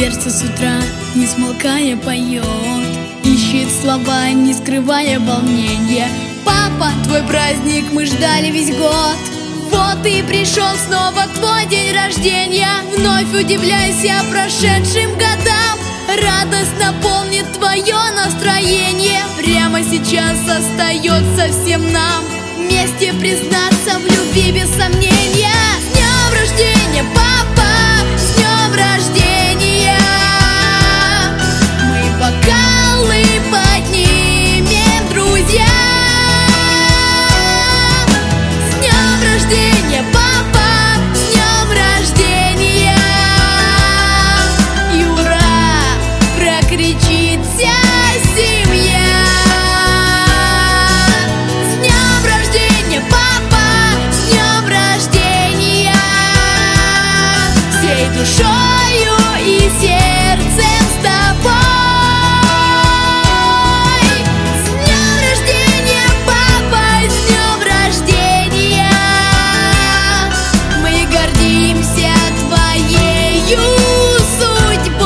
Сердце с утра, не смолкая, поет, ищет слова, не скрывая волнения. Папа, твой праздник мы ждали весь год. Вот и пришел снова твой день рождения. Вновь удивляйся прошедшим годам. Радость наполнит твое настроение. Прямо сейчас остается всем нам вместе признаться в любви без сомнения. С днем рождения, папа! С днем рождения! Мы бокалы поднимем, друзья! С днем рождения, папа! С днем рождения! И ура! Прокричит вся семья! С днем рождения, папа! С днем рождения! Всей душою и сердцем с тобой! С днем рождения, папа! С днем рождения! Мы гордимся твоею судьбой.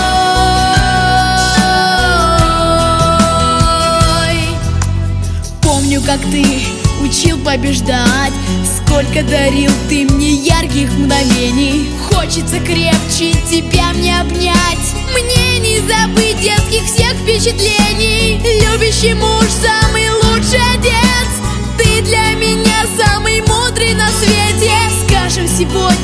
Помню, как ты учил побеждать, сколько дарил ты мне ярких мгновений. Хочется крепче тебя мне обнять, мне не забыть детских всех впечатлений. Любящий муж, самый лучший отец, ты для меня самый мудрый на свете. Скажем сегодня